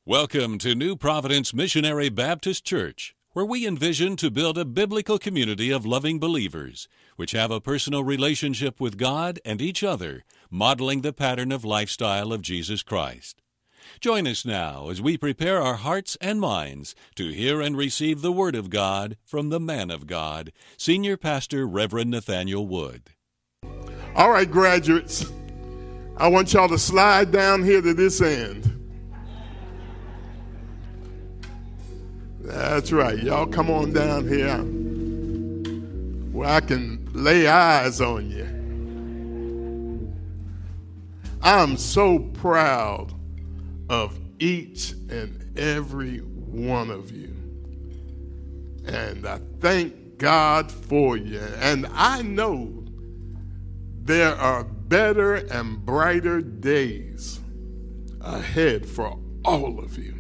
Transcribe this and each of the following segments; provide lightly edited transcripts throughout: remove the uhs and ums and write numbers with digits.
Welcome to New Providence Missionary Baptist Church, where we envision to build a biblical community of loving believers, which have a personal relationship with God and each other, modeling the pattern of lifestyle of Jesus Christ. Join us now as we prepare our hearts and minds to hear and receive the Word of God from the man of God, Senior Pastor Reverend Nathaniel Wood. All right, graduates, I want y'all to slide down here to this end. That's right. Y'all come on down here where I can lay eyes on you. I'm so proud of each and every one of you. And I thank God for you. And I know there are better and brighter days ahead for all of you.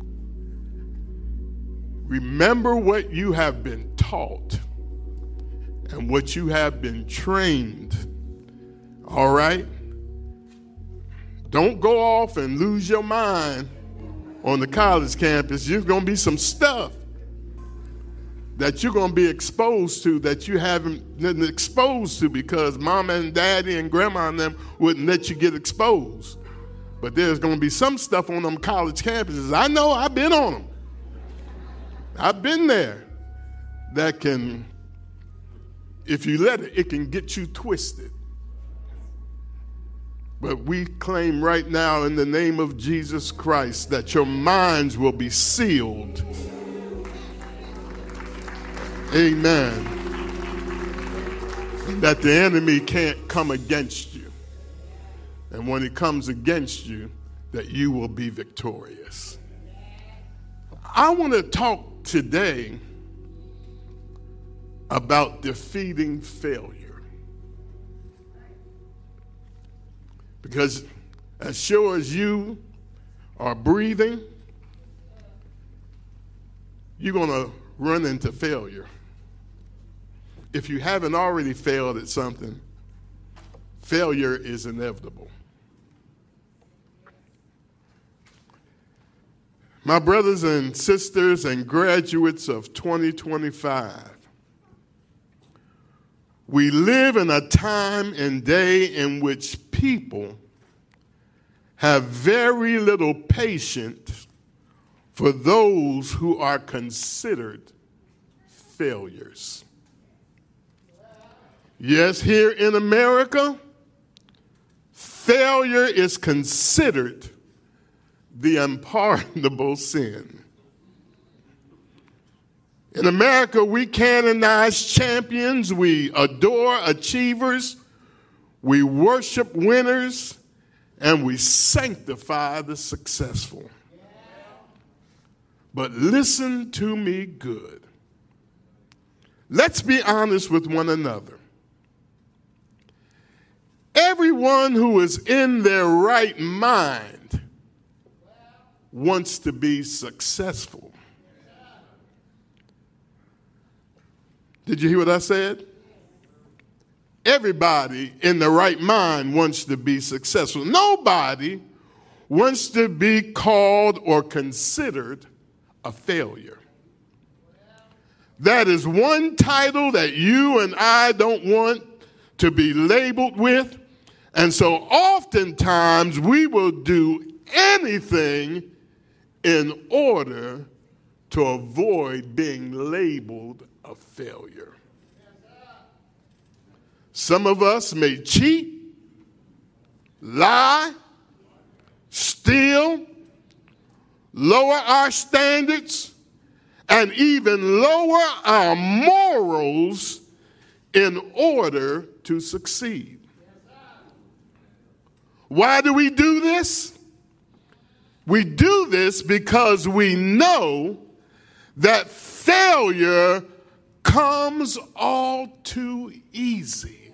Remember what you have been taught and what you have been trained, all right? Don't go off and lose your mind on the college campus. There's going to be some stuff that you're going to be exposed to that you haven't been exposed to because mama and daddy and grandma and them wouldn't let you get exposed. But there's going to be some stuff on them college campuses. I know, I've been on them. I've been there. That can, if you let it, it can get you twisted. But we claim right now in the name of Jesus Christ that your minds will be sealed. Amen. And that the enemy can't come against you. And when he comes against you, that you will be victorious. I want to talk today about defeating failure. Because as sure as you are breathing, you're going to run into failure. If you haven't already failed at something, failure is inevitable. My brothers and sisters and graduates of 2025, we live in a time and day in which people have very little patience for those who are considered failures. Yes, here in America, failure is considered the unpardonable sin. In America, we canonize champions, we adore achievers, we worship winners, and we sanctify the successful. But listen to me good. Let's be honest with one another. Everyone who is in their right mind wants to be successful. Did you hear what I said? Everybody in the right mind wants to be successful. Nobody wants to be called or considered a failure. That is one title that you and I don't want to be labeled with. And so oftentimes we will do anything in order to avoid being labeled a failure. Some of us may cheat, lie, steal, lower our standards, and even lower our morals in order to succeed. Why do we do this? We do this because we know that failure comes all too easy.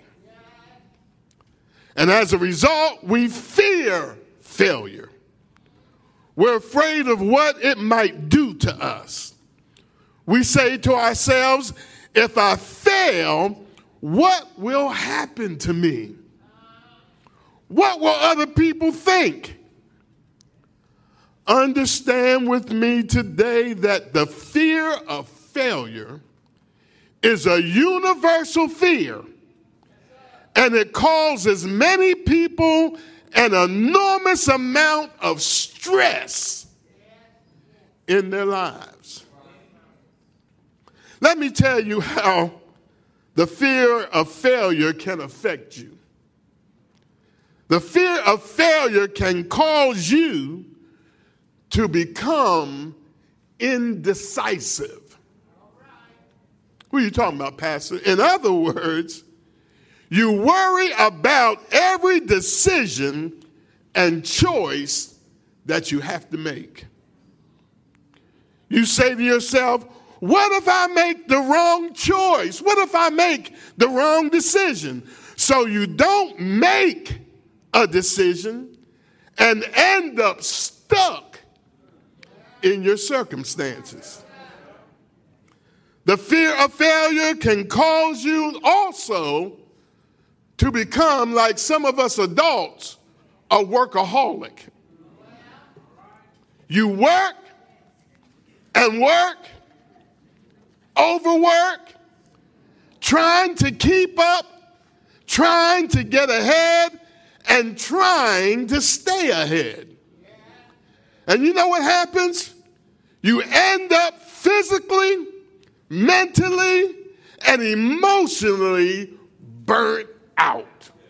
And as a result, we fear failure. We're afraid of what it might do to us. We say to ourselves, if I fail, what will happen to me? What will other people think? understand with me today that the fear of failure is a universal fear, and it causes many people an enormous amount of stress in their lives. Let me tell you how the fear of failure can affect you. The fear of failure can cause you to become indecisive. What are you talking about, Pastor? In other words, you worry about every decision and choice that you have to make. You say to yourself, what if I make the wrong choice? What if I make the wrong decision? So you don't make a decision and end up stuck in your circumstances. The fear of failure can cause you also to become, like some of us adults, a workaholic. You work and work, overwork, trying to keep up, trying to get ahead, and trying to stay ahead. And you know what happens? You end up physically, mentally, and emotionally burnt out.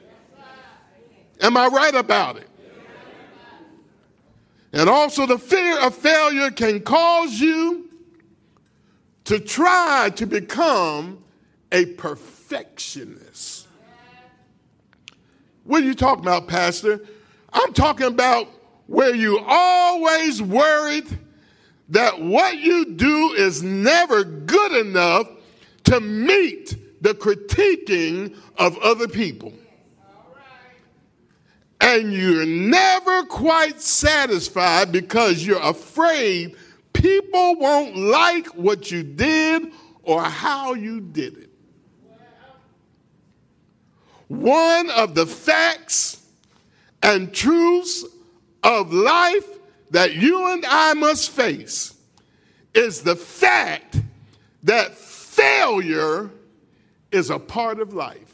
Am I right about it? And also the fear of failure can cause you to try to become a perfectionist. What are you talking about, Pastor? I'm talking about where you always worried that what you do is never good enough to meet the critiquing of other people. And you're never quite satisfied because you're afraid people won't like what you did or how you did it. One of the facts and truths of life that you and I must face is the fact that failure is a part of life.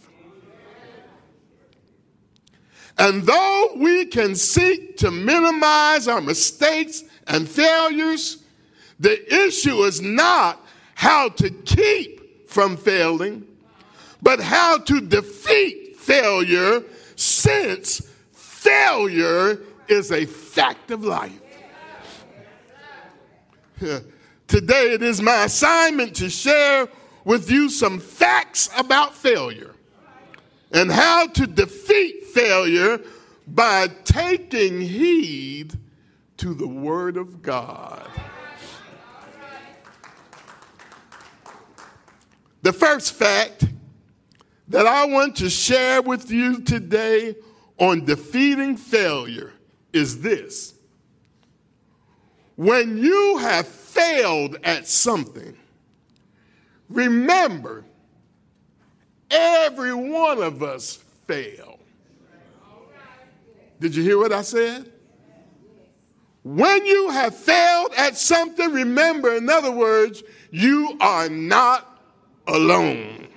And though we can seek to minimize our mistakes and failures, the issue is not how to keep from failing, but how to defeat failure, since failure is a fact of life. Today it is my assignment to share with you some facts about failure and how to defeat failure by taking heed to the Word of God. The first fact that I want to share with you today on defeating failure is this. When you have failed at something, remember, every one of us fail. Did you hear what I said? When you have failed at something, remember, in other words, you are not alone.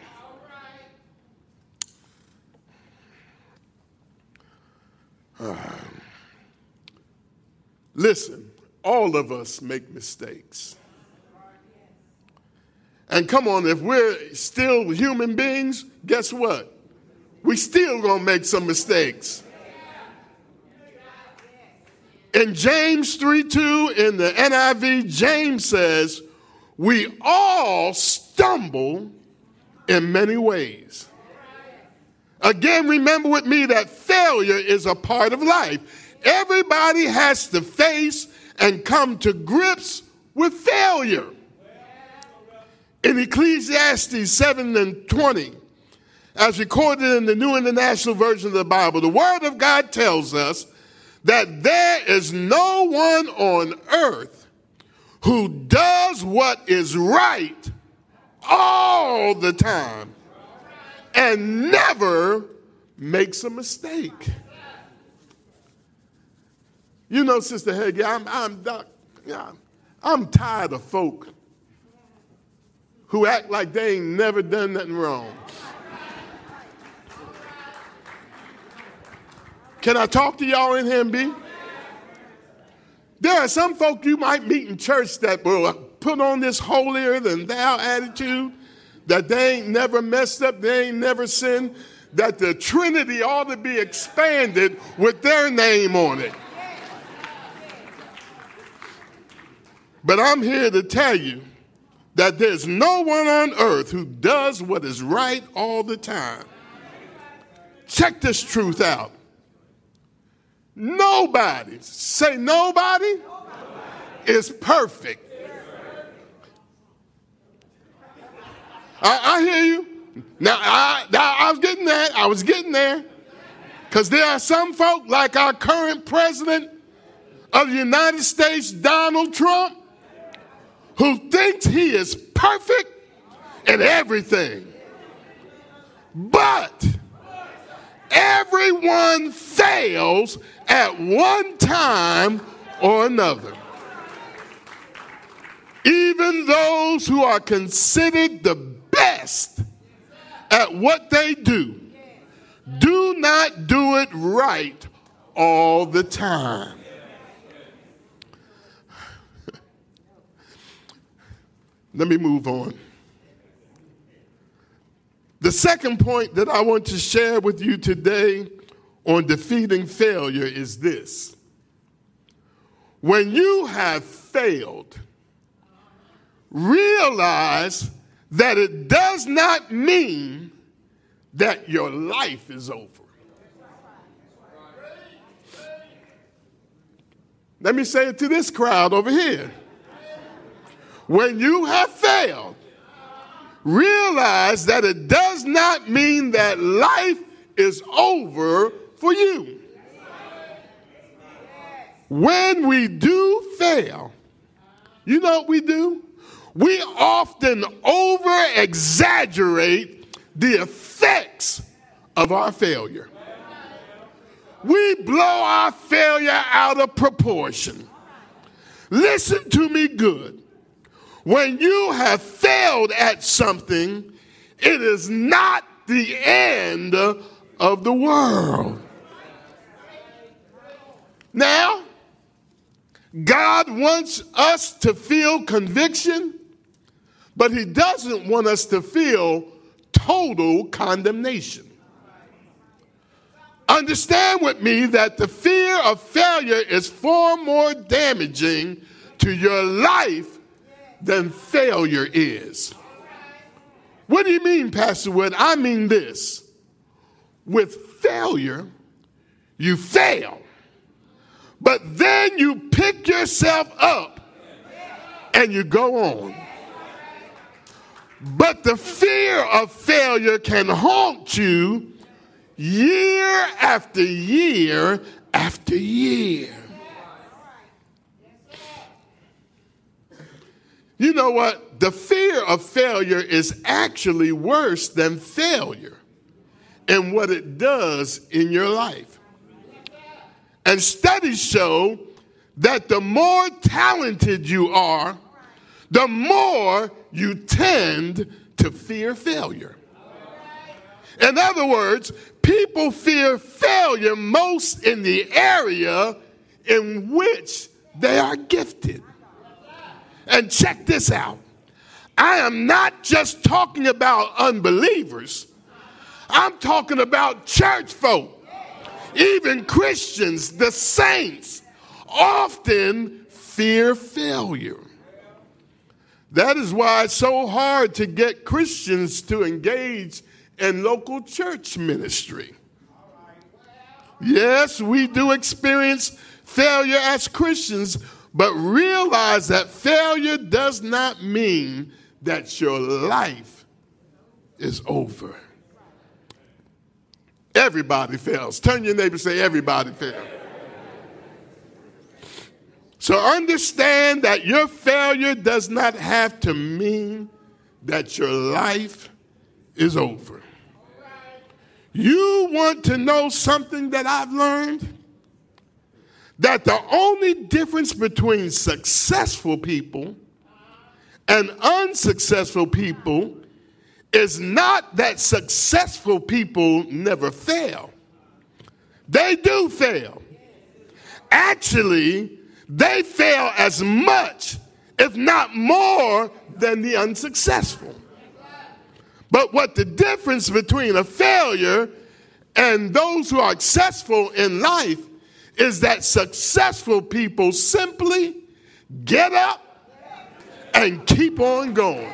Listen, all of us make mistakes. And come on, if we're still human beings, guess what? We still gonna make some mistakes. In James 3:2 in the NIV, James says, we all stumble in many ways. Again, remember with me that failure is a part of life. Everybody has to face and come to grips with failure. In Ecclesiastes 7:20, as recorded in the New International Version of the Bible, the Word of God tells us that there is no one on earth who does what is right all the time and never makes a mistake. You know, Sister Hagee, I'm tired of folk who act like they ain't never done nothing wrong. Can I talk to y'all in here and be? There are some folk you might meet in church that will put on this holier than thou attitude, that they ain't never messed up, they ain't never sinned, that the Trinity ought to be expanded with their name on it. But I'm here to tell you that there's no one on earth who does what is right all the time. Check this truth out. Nobody, say nobody, is perfect. I hear you. Now, I was getting there. Because there are some folk like our current president of the United States, Donald Trump, who thinks he is perfect in everything. But everyone fails at one time or another. Even those who are considered the best at what they do not do it right all the time. Let me move on. The second point that I want to share with you today on defeating failure is this. When you have failed, realize that it does not mean that your life is over. Let me say it to this crowd over here. When you have failed, realize that it does not mean that life is over for you. When we do fail, you know what we do? We often over-exaggerate the effects of our failure. We blow our failure out of proportion. Listen to me good. When you have failed at something, it is not the end of the world. Now, God wants us to feel conviction, but he doesn't want us to feel total condemnation. Understand with me that the fear of failure is far more damaging to your life than failure is. What do you mean, Pastor Wood? I mean this. With failure, you fail. But then you pick yourself up and you go on. But the fear of failure can haunt you year after year after year. You know what? The fear of failure is actually worse than failure in what it does in your life. And studies show that the more talented you are, the more you tend to fear failure. In other words, people fear failure most in the area in which they are gifted. And check this out. I am not just talking about unbelievers. I'm talking about church folk. Even Christians, the saints, often fear failure. That is why it's so hard to get Christians to engage in local church ministry. Yes, we do experience failure as Christians, but realize that failure does not mean that your life is over. Everybody fails. Turn to your neighbor and say, everybody fails. So understand that your failure does not have to mean that your life is over. You want to know something that I've learned? that the only difference between successful people and unsuccessful people is not that successful people never fail. They do fail. Actually, they fail as much, if not more, than the unsuccessful. But what the difference between a failure and those who are successful in life is that successful people simply get up and keep on going.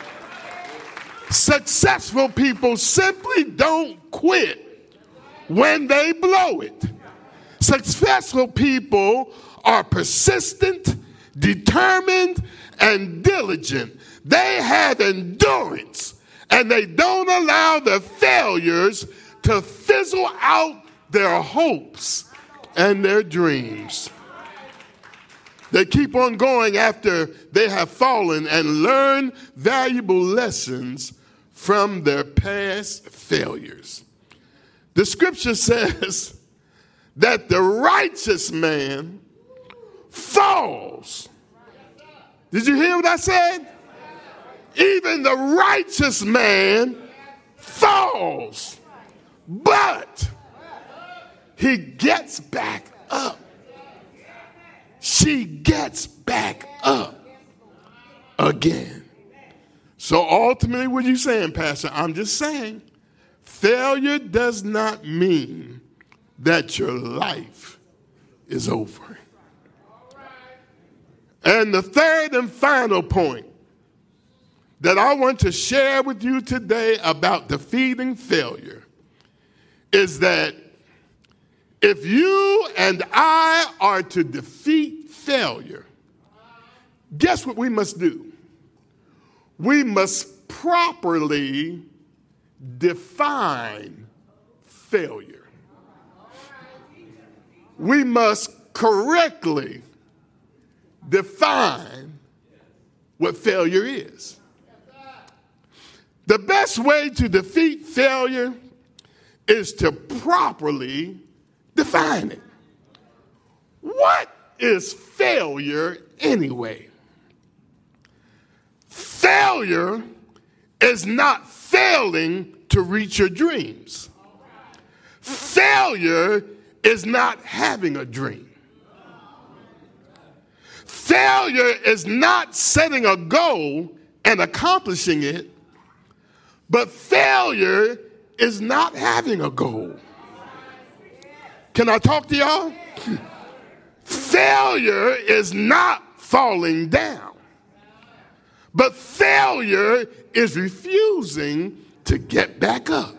Successful people simply don't quit when they blow it. Successful people are persistent, determined, and diligent. They have endurance, and they don't allow their failures to fizzle out their hopes and their dreams. They keep on going after they have fallen and learn valuable lessons from their past failures. The scripture says that the righteous man falls. Did you hear what I said? Even the righteous man falls, but he gets back up. She gets back up again. So ultimately, what are you saying, Pastor? I'm just saying, failure does not mean that your life is over. And the third and final point that I want to share with you today about defeating failure is that if you and I are to defeat failure, guess what we must do? We must properly define failure. We must correctly define what failure is. The best way to defeat failure is to properly define it. What is failure anyway? Failure is not failing to reach your dreams. Failure is not having a dream. Failure is not setting a goal and accomplishing it, but failure is not having a goal. Can I talk to y'all? Failure is not falling down, but failure is refusing to get back up.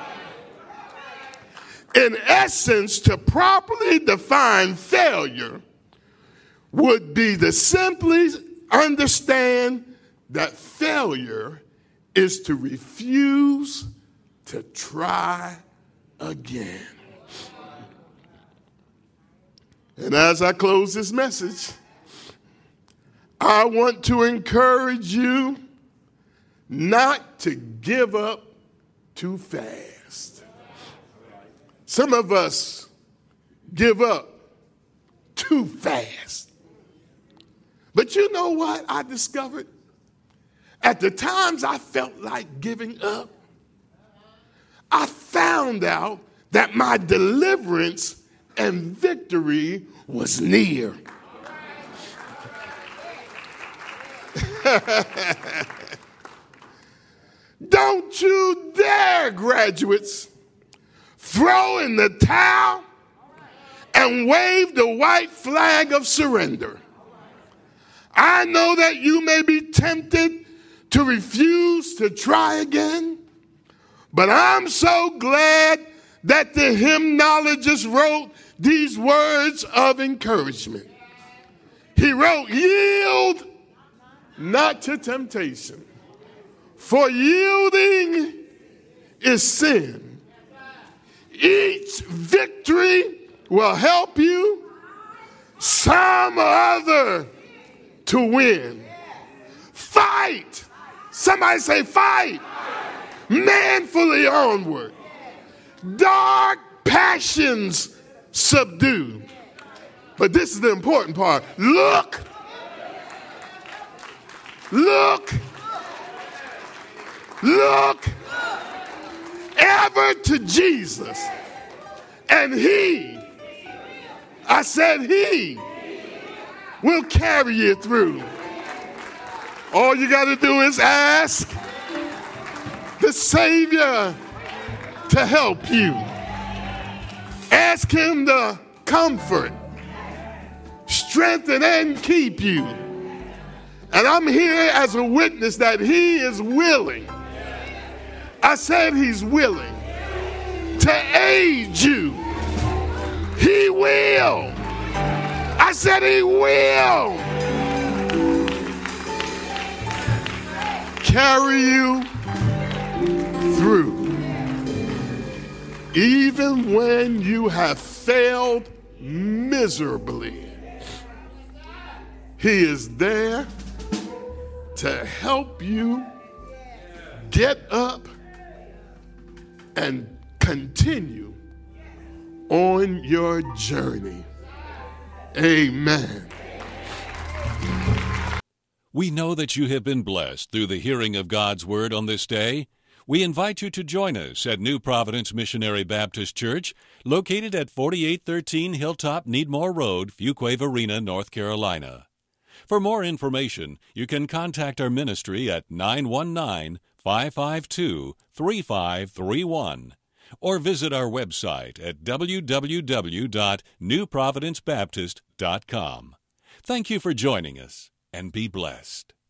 In essence, to properly define failure would be to simply understand that failure is to refuse to try again. And as I close this message, I want to encourage you not to give up too fast. Some of us give up too fast. But you know what I discovered? At the times I felt like giving up, I found out that my deliverance and victory was near. Don't you dare, graduates, throw in the towel and wave the white flag of surrender. I know that you may be tempted to refuse to try again, but I'm so glad that the hymnologist wrote these words of encouragement. He wrote, "Yield not to temptation, for yielding is sin. Each victory will help you some other to win. Fight." Somebody say fight. Manfully onward. Dark passions subdue. But this is the important part. Look ever to Jesus. And he, I said he, will carry you through. All you got to do is ask the Savior to help you. Ask him to comfort, strengthen, and keep you. And I'm here as a witness that he is willing. I said he's willing to aid you. He will. I said he will carry you through. Even when you have failed miserably, he is there to help you get up and continue on your journey. Amen. We know that you have been blessed through the hearing of God's Word on this day. We invite you to join us at New Providence Missionary Baptist Church, located at 4813 Hilltop Needmore Road, Fuquay Arena, North Carolina. For more information, you can contact our ministry at 919-552-3531 or visit our website at www.newprovidencebaptist.com. Thank you for joining us, and be blessed.